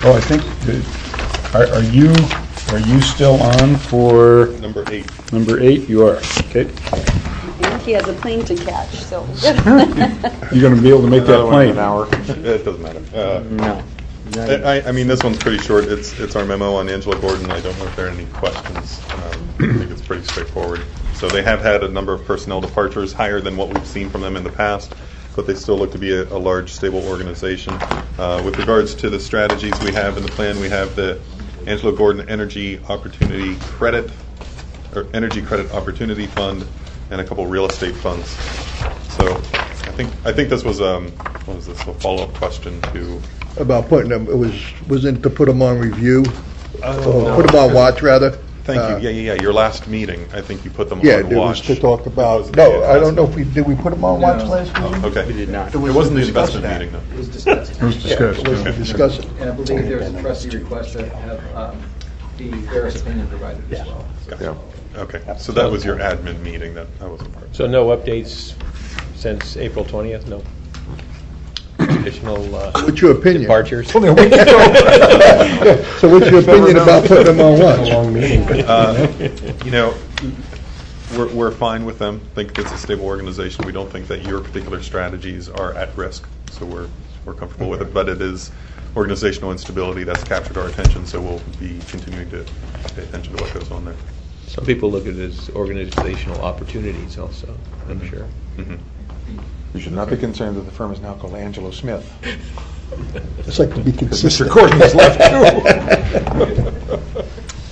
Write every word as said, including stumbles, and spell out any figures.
Oh, I think, that- are, are you, are you still on for Number eight. number eight? You are, okay. And he has a plane to catch, so. You're gonna be able to make that Another one in plane. an hour. It doesn't matter. Uh, No. I, I mean, this one's pretty short. It's it's our memo on Angela Gordon. I don't know if there are any questions. Um, I think it's pretty straightforward. So they have had a number of personnel departures, higher than what we've seen from them in the past, but they still look to be a, a large, stable organization. Uh, with regards to the strategies we have in the plan, we have the Angela Gordon Energy Opportunity Credit, or Energy Credit Opportunity Fund, and a couple real estate funds. So I think I think this was um, what was this a follow-up question to. About putting them, it was, wasn't to put them on review, Oh, or put them on watch, rather? Thank Uh, you. Yeah, yeah, yeah. Your last meeting, I think you put them Yeah, on it was watch. to talk It about, wasn't no, the I don't know if investment. we, did we put them on watch last meeting? Okay. We did not. It wasn't the investment that. meeting, though. It was discussed. It was Yeah, discussed. it was to yeah. discuss it. And I believe there was a trustee request to have um, the various opinion provided as well. Yeah. Okay. So that was your admin meeting that I wasn't part of. So no updates since April twentieth, no additional uh, What's your opinion? departures? So what's your opinion about putting them on watch? Long meeting. Uh, you know, we're, we're fine with them. Think it's a stable organization. We don't think that your particular strategies are at risk, so we're we're comfortable with it. But it is organizational instability that's captured our attention, so we'll be continuing to pay attention to what goes on there. Some people look at it as organizational opportunities also, I'm sure. Mm-hmm. You should not be concerned that the firm is now called Angelo Smith. It's like to be Mister consistent. Gordon has left too.